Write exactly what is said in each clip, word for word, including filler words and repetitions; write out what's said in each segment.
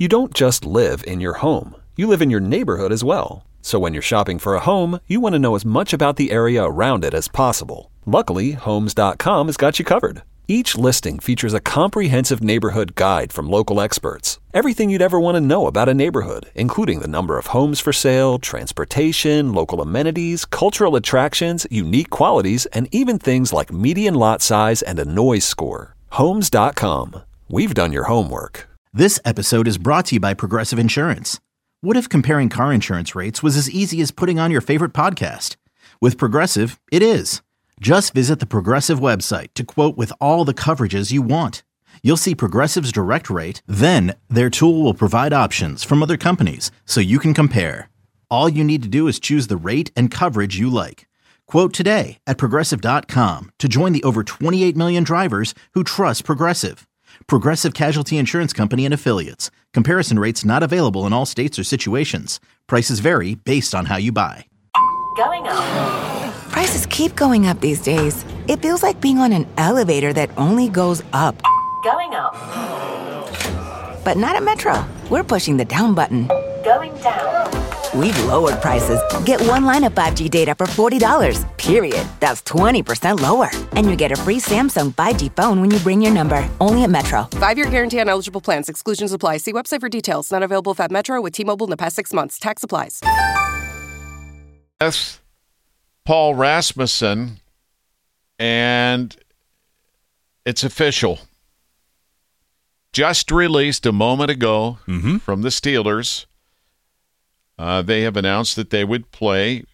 You don't just live in your home. You live in your neighborhood as well. So when you're shopping for a home, you want to know as much about the area around it as possible. Luckily, Homes dot com has got you covered. Each listing features a comprehensive neighborhood guide from local experts. Everything you'd ever want to know about a neighborhood, including the number of homes for sale, transportation, local amenities, cultural attractions, unique qualities, and even things like median lot size and a noise score. Homes dot com. We've done your homework. This episode is brought to you by Progressive Insurance. What if comparing car insurance rates was as easy as putting on your favorite podcast? With Progressive, it is. Just visit the Progressive website to quote with all the coverages you want. You'll see Progressive's direct rate, then their tool will provide options from other companies so you can compare. All you need to do is choose the rate and coverage you like. Quote today at Progressive dot com to join the over twenty-eight million drivers who trust Progressive. Progressive Casualty Insurance Company and Affiliates. Comparison rates not available in all states or situations. Prices vary based on how you buy. Going up. Prices keep going up these days. It feels like being on an elevator that only goes up. Going up. But not at Metro. We're pushing the down button. Going down. We've lowered prices. Get one line of five G data for forty dollars, period. That's twenty percent lower. And you get a free Samsung five G phone when you bring your number. Only at Metro. Five-year guarantee on eligible plans. Exclusions apply. See website for details. Not available at Metro with T-Mobile in the past six months. Tax applies. Yes, Paul Rasmussen, and it's official. Just released a moment ago mm-hmm. from the Steelers. Uh, they have announced that they would play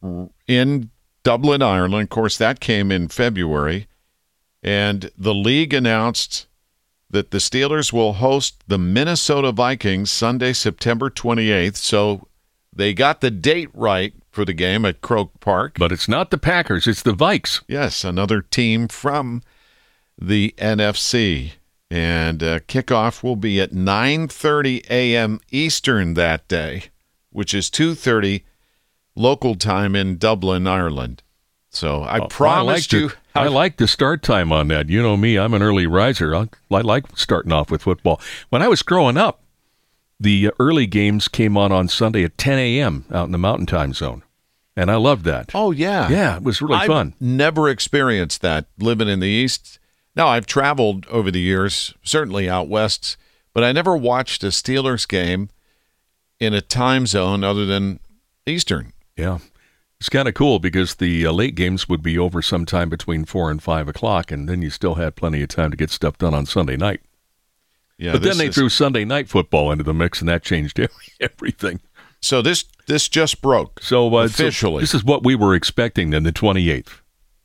in Dublin, Ireland. Of course, that came in February. And the league announced that the Steelers will host the Minnesota Vikings Sunday, September twenty-eighth. So they got the date right for the game at Croke Park. But it's not the Packers, it's the Vikes. Yes, another team from the N F C. And uh, kickoff will be at nine thirty a.m. Eastern that day, which is two thirty local time in Dublin, Ireland. So I oh, promised I you. The, I like the start time on that. You know me, I'm an early riser. I, I like starting off with football. When I was growing up, the early games came on on Sunday at ten a.m. out in the Mountain Time Zone. And I loved that. Oh, yeah. Yeah, it was really I've fun. Never experienced that living in the East. Now, I've traveled over the years, certainly out west, but I never watched a Steelers game in a time zone other than Eastern. Yeah. It's kind of cool because the uh, late games would be over sometime between four and five o'clock, and then you still had plenty of time to get stuff done on Sunday night. Yeah, but then they is... threw Sunday night football into the mix, and that changed everything. So this this just broke so uh, officially. So this is what we were expecting then, the twenty-eighth.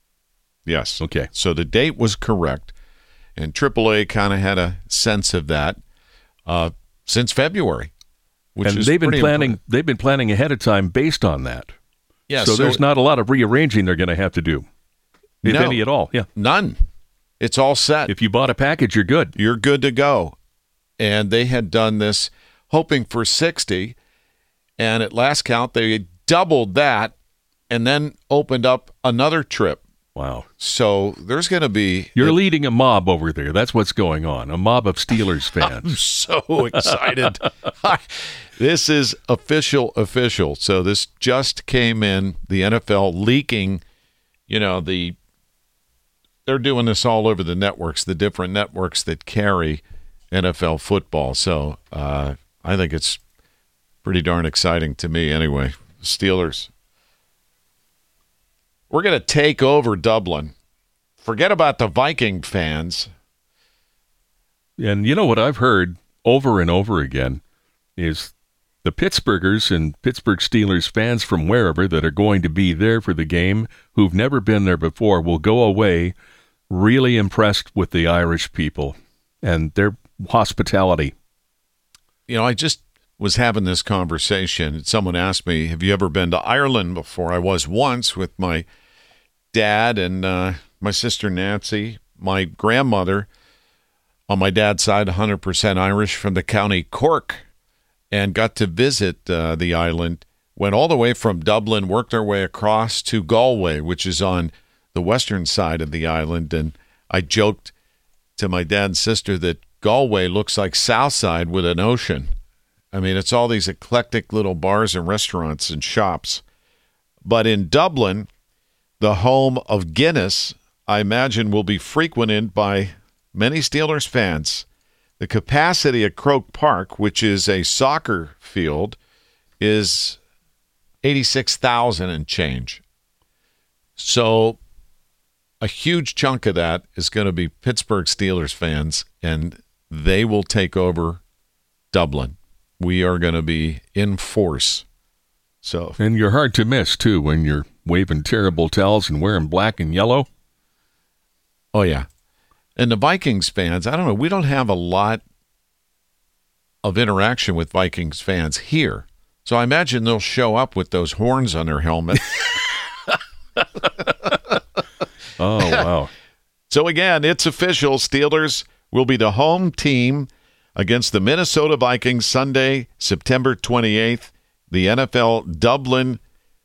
Yes. Okay. So the date was correct, and triple A kind of had a sense of that uh, since February, which and is they've been planning. important. They've been planning ahead of time based on that. Yeah. So, so there's not a lot of rearranging they're going to have to do, if no, any at all. Yeah. None. It's all set. If you bought a package, you're good. You're good to go. And they had done this hoping for sixty, and at last count they doubled that, and then opened up another trip. Wow. So there's going to be... You're it, leading a mob over there. That's what's going on. A mob of Steelers fans. I'm so excited. This is official, official. So this just came in, the N F L leaking, you know, the... They're doing this all over the networks, the different networks that carry N F L football. So uh, I think it's pretty darn exciting to me anyway. Steelers. We're going to take over Dublin. Forget about the Viking fans. And you know what I've heard over and over again is the Pittsburghers and Pittsburgh Steelers fans from wherever that are going to be there for the game who've never been there before will go away really impressed with the Irish people and their hospitality. You know, I just was having this conversation. Someone asked me, have you ever been to Ireland before? I was once with my dad and uh, my sister Nancy, my grandmother on my dad's side, one hundred percent Irish from the county Cork, and got to visit uh, the island. Went all the way from Dublin, worked our way across to Galway, which is on the western side of the island. And I joked to my dad and sister that Galway looks like Southside with an ocean. I mean, it's all these eclectic little bars and restaurants and shops. But in Dublin, the home of Guinness, I imagine, will be frequented by many Steelers fans. The capacity at Croke Park, which is a soccer field, is eighty-six thousand and change. So a huge chunk of that is going to be Pittsburgh Steelers fans, and they will take over Dublin. We are going to be in force. So, and you're hard to miss, too, when you're waving terrible towels and wearing black and yellow. Oh, yeah. And the Vikings fans, I don't know, we don't have a lot of interaction with Vikings fans here. So I imagine they'll show up with those horns on their helmet. Oh, wow. So again, it's official. Steelers will be the home team against the Minnesota Vikings Sunday, September twenty-eighth, the N F L Dublin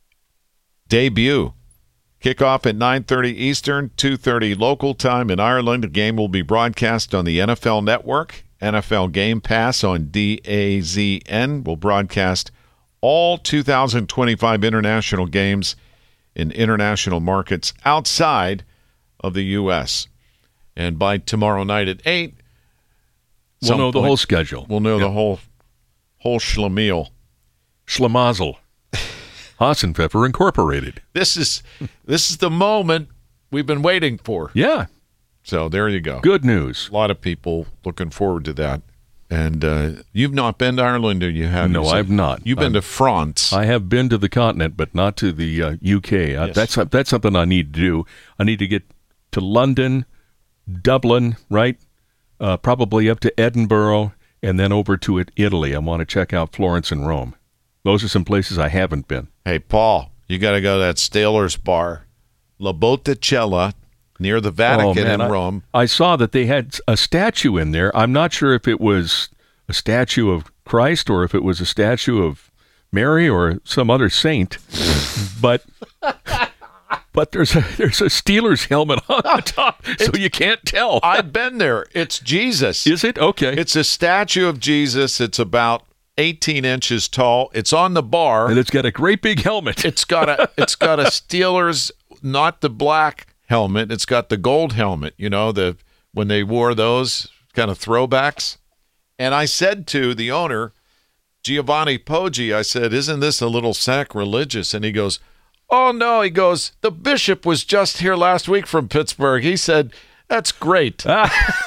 debut. Kickoff at nine thirty Eastern, two thirty local time in Ireland. The game will be broadcast on the N F L Network. N F L Game Pass on D A Z N will broadcast all two thousand twenty-five international games in international markets outside of the U S. And by tomorrow night at eight, we'll know the whole schedule. We'll know yep. the whole whole schlemiel. Schlemazel. Hassenpfeffer Incorporated. This is this is the moment we've been waiting for. Yeah. So there you go. Good news. A lot of people looking forward to that. And uh, you've not been to Ireland, or you have? No, you I've not. You've been I'm, to France. I have been to the continent, but not to the uh, U K. Uh, Yes. That's that's something I need to do. I need to get to London, Dublin, right? Uh, probably up to Edinburgh, and then over to it, Italy. I want to check out Florence and Rome. Those are some places I haven't been. Hey, Paul, you got to go to that Steelers bar, La Botticella, near the Vatican Oh, man, in I- Rome. I saw that they had a statue in there. I'm not sure if it was a statue of Christ or if it was a statue of Mary or some other saint, but but there's a there's a Steelers helmet on the top, so you can't tell. I've been there. It's Jesus. Is it? Okay. It's a statue of Jesus. It's about eighteen inches tall. It's on the bar. And it's got a great big helmet. It's got a it's got a Steelers, not the black helmet. It's got the gold helmet. You know, the when they wore those kind of throwbacks. And I said to the owner, Giovanni Poggi, I said, "Isn't this a little sacrilegious?" And he goes, "Oh no." He goes, "The bishop was just here last week from Pittsburgh." He said, "That's great." So,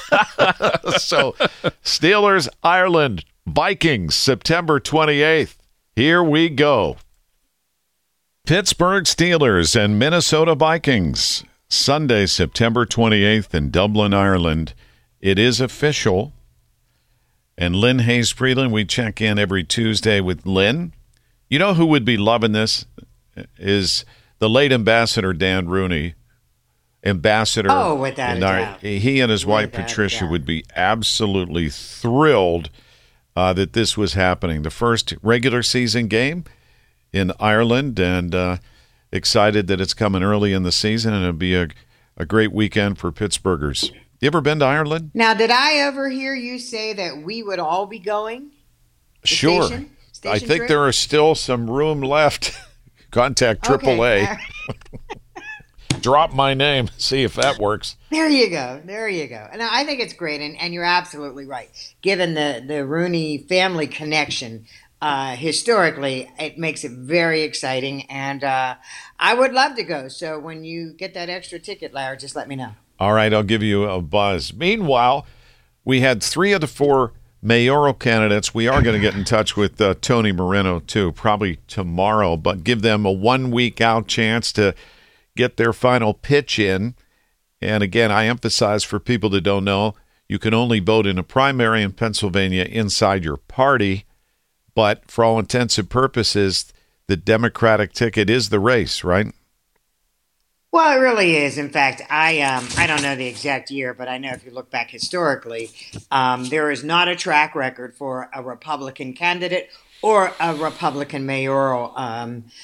Steelers, Ireland, Vikings, September twenty-eighth. Here we go. Pittsburgh Steelers and Minnesota Vikings, Sunday, September twenty-eighth in Dublin, Ireland. It is official. And Lynn Hayes Freeland, we check in every Tuesday with Lynn. You know who would be loving this is the late Ambassador Dan Rooney. Ambassador. Oh, without and a our- doubt. He and his wife Without a Patricia doubt. would be absolutely thrilled uh, that this was happening. The first regular season game in Ireland, and uh, excited that it's coming early in the season, and it'll be a, a great weekend for Pittsburghers. You ever been to Ireland? Now, did I overhear you say that we would all be going? The Sure. Station? I Station think trip? there is still some room left. Contact triple A. Okay. Drop my name. See if that works. There you go. There you go. And I think it's great, and, and you're absolutely right. Given the, the Rooney family connection, uh, historically, it makes it very exciting, and uh, I would love to go. So when you get that extra ticket, Larry, just let me know. All right, I'll give you a buzz. Meanwhile, we had three of the four mayoral candidates. We are going to get in touch with uh, Tony Moreno, too, probably tomorrow, but give them a one-week out chance to get their final pitch in. And again, I emphasize for people that don't know, you can only vote in a primary in Pennsylvania inside your party, but for all intents and purposes, the Democratic ticket is the race, right? Well, it really is. In fact, I um, I don't know the exact year, but I know if you look back historically, um, there is not a track record for a Republican candidate or a Republican mayoral um,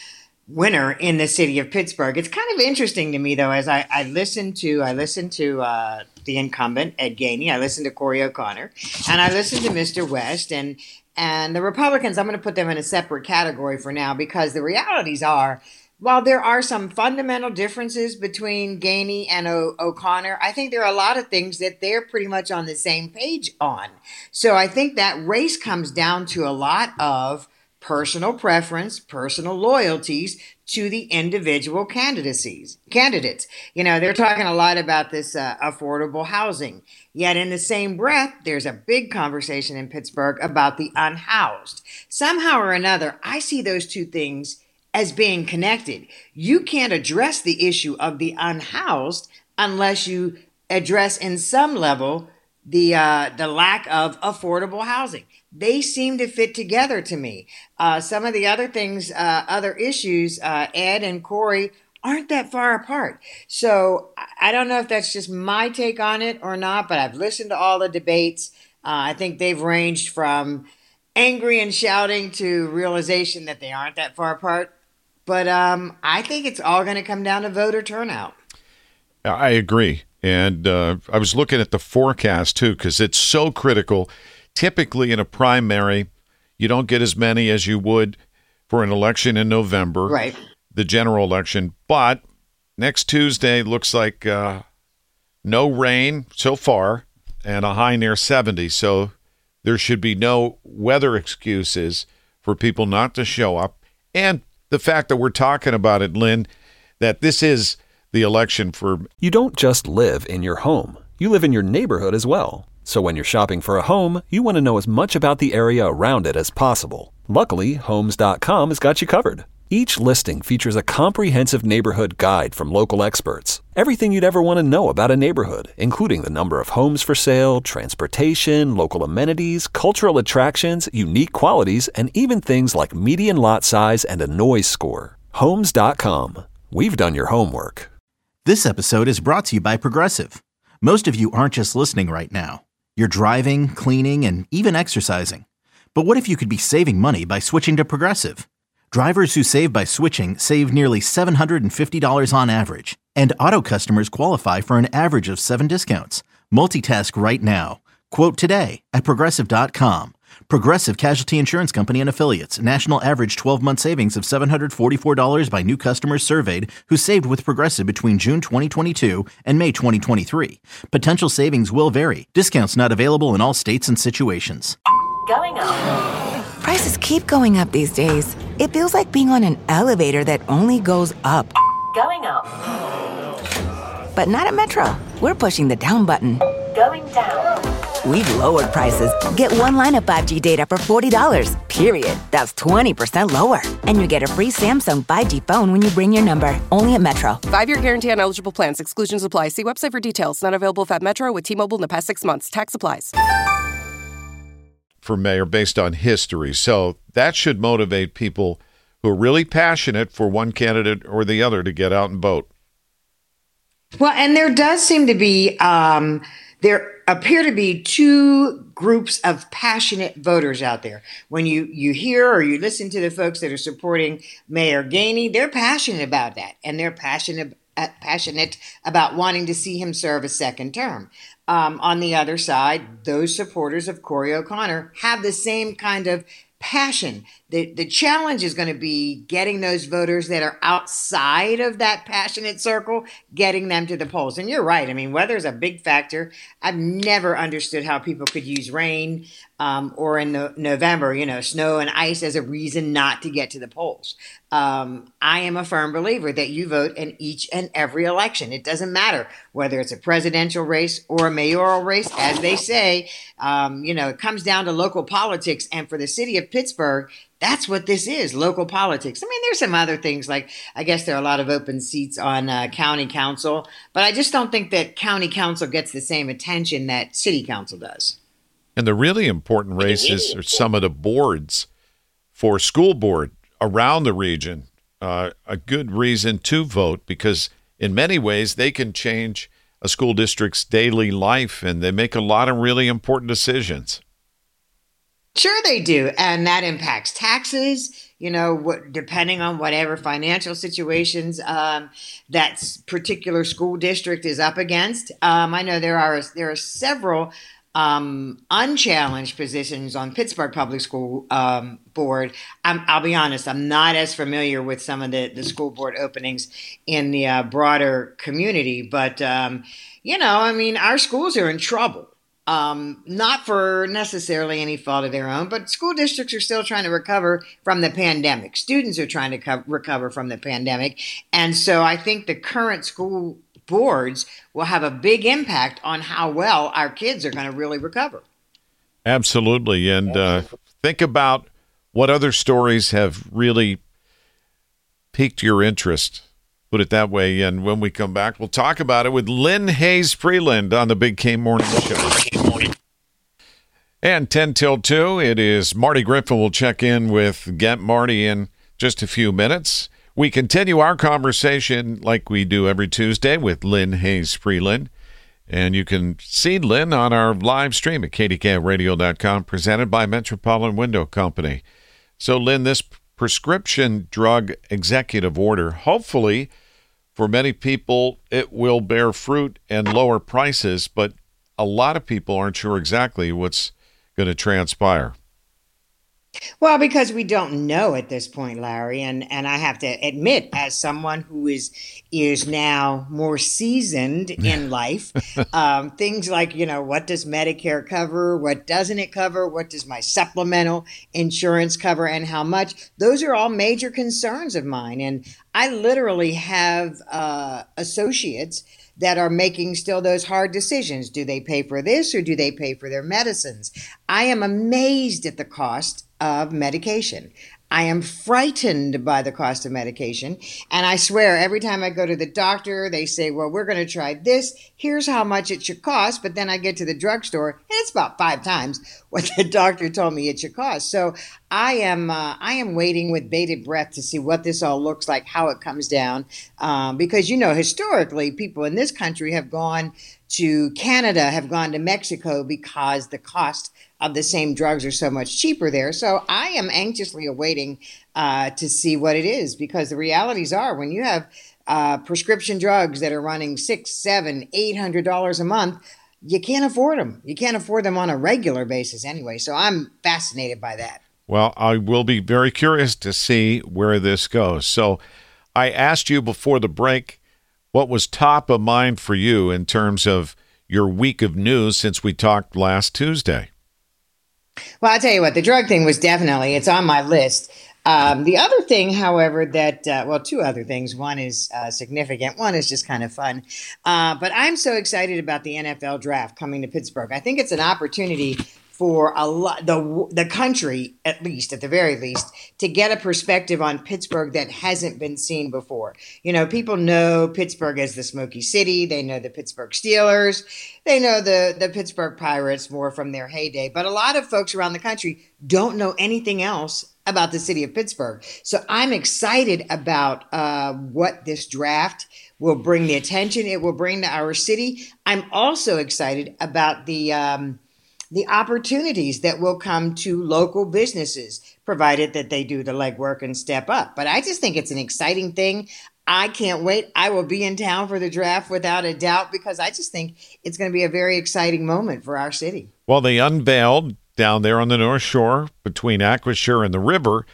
winner in the city of Pittsburgh. It's kind of interesting to me, though, as I, I listened to I listened to uh, the incumbent, Ed Gainey, I listened to Cory O'Connor, and I listened to Mister West, and and the Republicans, I'm going to put them in a separate category for now, because the realities are, while there are some fundamental differences between Gainey and o- O'Connor, I think there are a lot of things that they're pretty much on the same page on. So I think that race comes down to a lot of personal preference, personal loyalties to the individual candidacies, candidates. You know, they're talking a lot about this uh, affordable housing. Yet in the same breath, there's a big conversation in Pittsburgh about the unhoused. Somehow or another, I see those two things as being connected. You can't address the issue of the unhoused unless you address in some level the uh, the lack of affordable housing. They seem to fit together to me. Uh, some of the other things, uh, other issues, uh, Ed and Cory aren't that far apart. So I don't know if that's just my take on it or not, but I've listened to all the debates. Uh, I think they've ranged from angry and shouting to realization that they aren't that far apart. But um, I think it's all going to come down to voter turnout. I agree. And uh, I was looking at the forecast, too, because it's so critical. Typically in a primary, you don't get as many as you would for an election in November, right? The general election. But next Tuesday looks like uh, no rain so far and a high near seventy. So there should be no weather excuses for people not to show up. And the fact that we're talking about it, Lynn, that this is the election for... You don't just live in your home. You live in your neighborhood as well. So when you're shopping for a home, you want to know as much about the area around it as possible. Luckily, Homes dot com has got you covered. Each listing features a comprehensive neighborhood guide from local experts. Everything you'd ever want to know about a neighborhood, including the number of homes for sale, transportation, local amenities, cultural attractions, unique qualities, and even things like median lot size and a noise score. Homes dot com. We've done your homework. This episode is brought to you by Progressive. Most of you aren't just listening right now. You're driving, cleaning, and even exercising. But what if you could be saving money by switching to Progressive? Drivers who save by switching save nearly seven hundred fifty dollars on average. And auto customers qualify for an average of seven discounts. Multitask right now. Quote today at Progressive dot com. Progressive Casualty Insurance Company and Affiliates. National average twelve-month savings of seven hundred forty-four dollars by new customers surveyed who saved with Progressive between June twenty twenty-two and May twenty twenty-three. Potential savings will vary. Discounts not available in all states and situations. Going up. Prices keep going up these days. It feels like being on an elevator that only goes up. Going up. But not at Metro. We're pushing the down button. Going down. We've lowered prices. Get one line of five G data for forty dollars, period. That's twenty percent lower. And you get a free Samsung five G phone when you bring your number. Only at Metro. Five-year guarantee on eligible plans. Exclusions apply. See website for details. Not available if at Metro with T-Mobile in the past six months. Tax applies. For mayor based on history. So that should motivate people who are really passionate for one candidate or the other to get out and vote. Well, and there does seem to be, um, there appear to be two groups of passionate voters out there. When you, you hear or you listen to the folks that are supporting Mayor Gainey, they're passionate about that. And they're passionate, uh, passionate about wanting to see him serve a second term. Um, on the other side, those supporters of Cory O'Connor have the same kind of passion. The, the challenge is going to be getting those voters that are outside of that passionate circle, getting them to the polls. And you're right. I mean, weather is a big factor. I've never understood how people could use rain um, or in the November, you know, snow and ice as a reason not to get to the polls. Um, I am a firm believer that you vote in each and every election. It doesn't matter whether it's a presidential race or a mayoral race, as they say. Um, you know, it comes down to local politics. And for the city of Pittsburgh, that's what this is, local politics. I mean, there's some other things like, I guess there are a lot of open seats on uh, county council, but I just don't think that county council gets the same attention that city council does. And the really important races are some of the boards for school board around the region. Uh, a good reason to vote because in many ways they can change a school district's daily life and they make a lot of really important decisions. Sure, they do. And that impacts taxes, you know, what, depending on whatever financial situations um, that particular school district is up against. Um, I know there are there are several um, unchallenged positions on Pittsburgh Public School um, Board. I'm, I'll be honest, I'm not as familiar with some of the, the school board openings in the uh, broader community. But, um, you know, I mean, our schools are in trouble. Um, not for necessarily any fault of their own, but school districts are still trying to recover from the pandemic. Students are trying to co- recover from the pandemic. And so I think the current school boards will have a big impact on how well our kids are going to really recover. Absolutely. And uh, think about what other stories have really piqued your interest. Put it that way. And when we come back, we'll talk about it with Lynn Hayes Freeland on the Big K Morning Show. And ten till two, it is Marty Griffin. We'll check in with Get Marty in just a few minutes. We continue our conversation like we do every Tuesday with Lynn Hayes Freeland. And you can see Lynn on our live stream at K D K radio dot com, presented by Metropolitan Window Company. So, Lynn, this prescription drug executive order, hopefully for many people it will bear fruit and lower prices, but a lot of people aren't sure exactly what's going to transpire. Well, because we don't know at this point, Larry, and, and I have to admit, as someone who is is now more seasoned in life, um, things like, you know, what does Medicare cover? What doesn't it cover? What does my supplemental insurance cover and how much? Those are all major concerns of mine. And I literally have uh, associates that are making still those hard decisions. Do they pay for this or do they pay for their medicines? I am amazed at the cost of medication. I am frightened by the cost of medication. And I swear, every time I go to the doctor, they say, well, we're going to try this. Here's how much it should cost. But then I get to the drugstore, and it's about five times what the doctor told me it should cost. So I am uh, I am waiting with bated breath to see what this all looks like, how it comes down. Um, because, you know, historically, people in this country have gone to Canada, have gone to Mexico because the cost of the same drugs are so much cheaper there. So I am anxiously awaiting uh, to see what it is, because the realities are when you have uh, prescription drugs that are running six, seven, eight hundred dollars a month, you can't afford them. You can't afford them on a regular basis anyway. So I'm fascinated by that. Well, I will be very curious to see where this goes. So I asked you before the break what was top of mind for you in terms of your week of news since we talked last Tuesday. Well, I'll tell you what, the drug thing was definitely, it's on my list. Um, the other thing, however, that, uh, well, two other things. One is uh, significant. One is just kind of fun. Uh, but I'm so excited about the N F L draft coming to Pittsburgh. I think it's an opportunity for a lot, the the country, at least, at the very least, to get a perspective on Pittsburgh that hasn't been seen before. You know, people know Pittsburgh as the Smoky City. They know the Pittsburgh Steelers. They know the, the Pittsburgh Pirates more from their heyday. But a lot of folks around the country don't know anything else about the city of Pittsburgh. So I'm excited about uh, what this draft will bring, the attention it will bring to our city. I'm also excited about the um, the opportunities that will come to local businesses, provided that they do the legwork and step up. But I just think it's an exciting thing. I can't wait. I will be in town for the draft without a doubt, because I just think it's going to be a very exciting moment for our city. Well, they unveiled down there on the North Shore between Acrisure and the river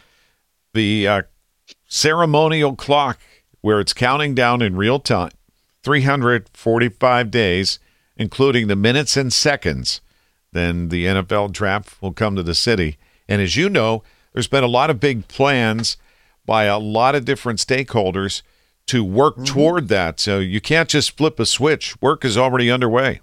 the uh, ceremonial clock where it's counting down in real time, three hundred forty-five days, including the minutes and seconds. Then the N F L draft will come to the city. And as you know, there's been a lot of big plans by a lot of different stakeholders to work mm-hmm. toward that. So you can't just flip a switch. Work is already underway.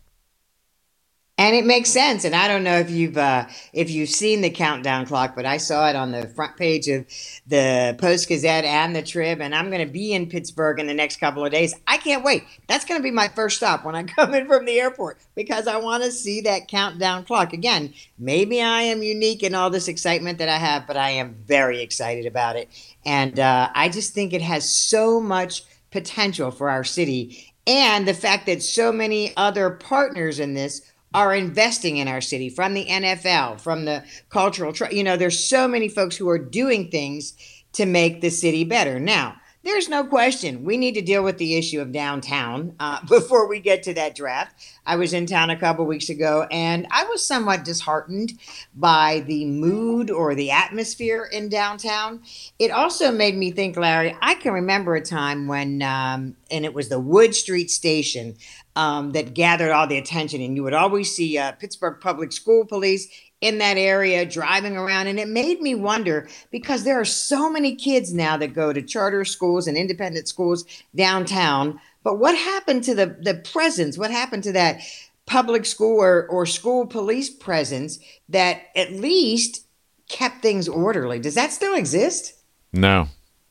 And it makes sense. And I don't know if you've uh, if you've seen the countdown clock, but I saw it on the front page of the Post-Gazette and the Trib. And I'm going to be in Pittsburgh in the next couple of days. I can't wait. That's going to be my first stop when I come in from the airport, because I want to see that countdown clock. Again, maybe I am unique in all this excitement that I have, but I am very excited about it. And uh, I just think it has so much potential for our city. And the fact that so many other partners in this are investing in our city, from the N F L, from the cultural, tra- you know, there's so many folks who are doing things to make the city better. Now, there's no question we need to deal with the issue of downtown uh, before we get to that draft. I was in town a couple weeks ago, and I was somewhat disheartened by the mood or the atmosphere in downtown. It also made me think, Larry, I can remember a time when, um, and it was the Wood Street Station um, that gathered all the attention, and you would always see uh, Pittsburgh Public School Police in that area driving around. And it made me wonder, because there are so many kids now that go to charter schools and independent schools downtown. But what happened to the, the presence? What happened to that public school or, or school police presence that at least kept things orderly? Does that still exist? No.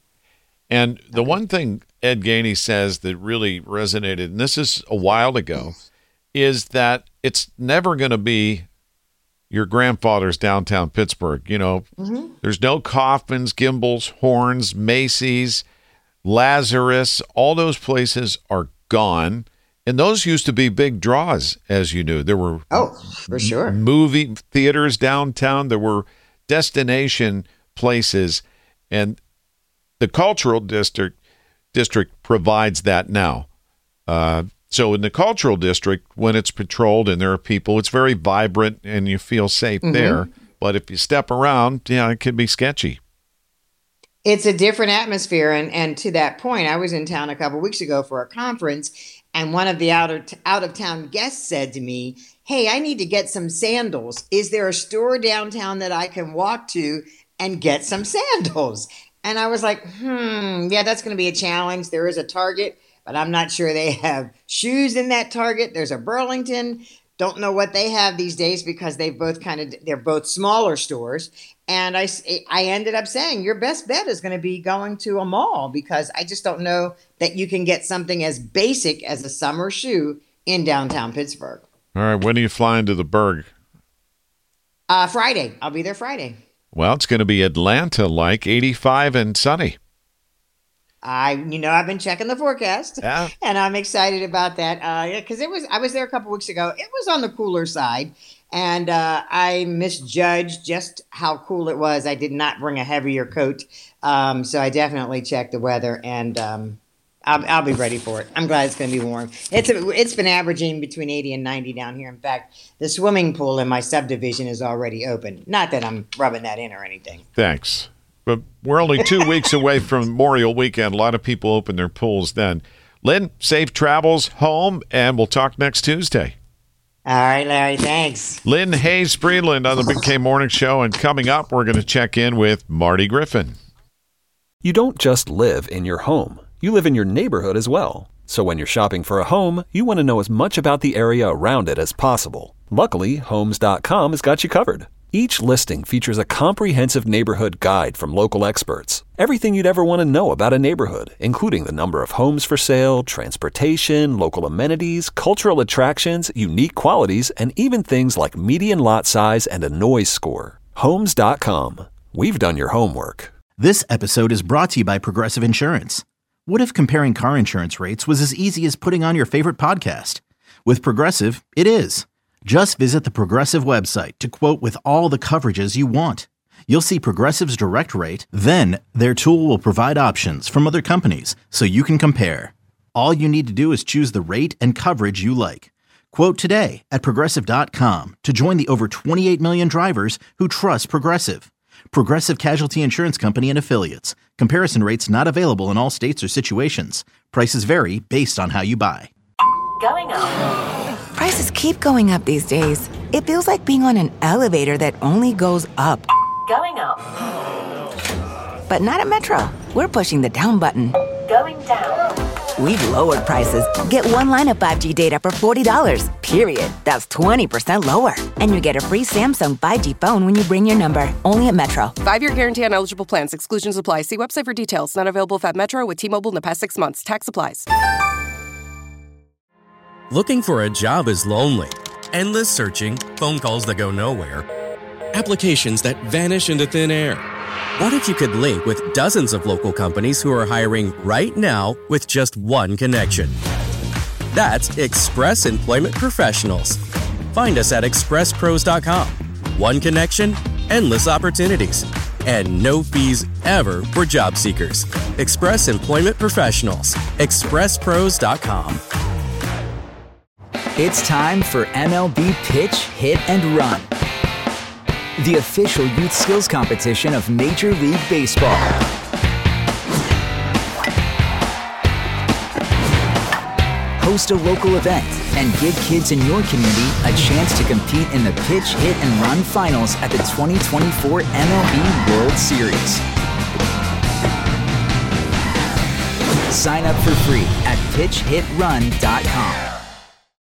And the one thing Ed Gainey says that really resonated, and this is a while ago, is that it's never going to be your grandfather's downtown Pittsburgh. You know, mm-hmm. There's no Kaufman's, Gimbel's, Horns, Macy's, Lazarus. All those places are gone. And those used to be big draws, as you knew. There were oh, for sure. movie theaters downtown. There were destination places. And the cultural district district provides that now. Uh, so in the cultural district, when it's patrolled and there are people, it's very vibrant and you feel safe mm-hmm. there. But if you step around, yeah, it can be sketchy. It's a different atmosphere. And, and to that point, I was in town a couple weeks ago for a conference, and one of the out of, out of town guests said to me, "Hey, I need to get some sandals. Is there a store downtown that I can walk to and get some sandals?" And I was like, hmm, yeah, that's going to be a challenge. There is a Target, but I'm not sure they have shoes in that Target. There's a Burlington. Don't know what they have these days because they've both kind of, they're both smaller stores. And I, I ended up saying your best bet is going to be going to a mall, because I just don't know that you can get something as basic as a summer shoe in downtown Pittsburgh. All right. When are you flying to the Berg? Uh, Friday. I'll be there Friday. Well, it's going to be Atlanta-like, eighty-five and sunny. I, you know, I've been checking the forecast, yeah. and I'm excited about that. Uh, yeah, because it was, I was there a couple weeks ago. It was on the cooler side, and uh, I misjudged just how cool it was. I did not bring a heavier coat, um, so I definitely checked the weather, and um, I'll, I'll be ready for it. I'm glad it's going to be warm. It's a, it's been averaging between eighty and ninety down here. In fact, the swimming pool in my subdivision is already open. Not that I'm rubbing that in or anything. Thanks. But we're only two weeks away from Memorial Weekend. A lot of people open their pools then. Lynn, safe travels home, and we'll talk next Tuesday. All right, Larry, thanks. Lynn Hayes Friedland on the Big K Morning Show. And coming up, we're going to check in with Marty Griffin. You don't just live in your home. You live in your neighborhood as well. So when you're shopping for a home, you want to know as much about the area around it as possible. Luckily, Homes dot com has got you covered. Each listing features a comprehensive neighborhood guide from local experts. Everything you'd ever want to know about a neighborhood, including the number of homes for sale, transportation, local amenities, cultural attractions, unique qualities, and even things like median lot size and a noise score. Homes dot com. We've done your homework. This episode is brought to you by Progressive Insurance. What if comparing car insurance rates was as easy as putting on your favorite podcast? With Progressive, it is. Just visit the Progressive website to quote with all the coverages you want. You'll see Progressive's direct rate, then their tool will provide options from other companies so you can compare. All you need to do is choose the rate and coverage you like. Quote today at Progressive dot com to join the over twenty-eight million drivers who trust Progressive. Progressive Casualty Insurance Company and Affiliates. Comparison rates not available in all states or situations. Prices vary based on how you buy. Going up. Prices keep going up these days. It feels like being on an elevator that only goes up. Going up. But not at Metro. We're pushing the down button. Going down. We've lowered prices. Get one line of five G data for forty dollars, period. That's twenty percent lower. And you get a free Samsung five G phone when you bring your number. Only at Metro. Five-year guarantee on eligible plans. Exclusions apply. See website for details. Not available if at Metro with T-Mobile in the past six months. Tax applies. Looking for a job is lonely. Endless searching, phone calls that go nowhere, applications that vanish into thin air. What if you could link with dozens of local companies who are hiring right now with just one connection? That's Express Employment Professionals. Find us at express pros dot com. One connection, endless opportunities, and no fees ever for job seekers. Express Employment Professionals. express pros dot com. It's time for M L B Pitch, Hit, and Run, the official youth skills competition of Major League Baseball. Host a local event and give kids in your community a chance to compete in the Pitch, Hit, and Run finals at the twenty twenty-four M L B World Series. Sign up for free at pitch hit run dot com.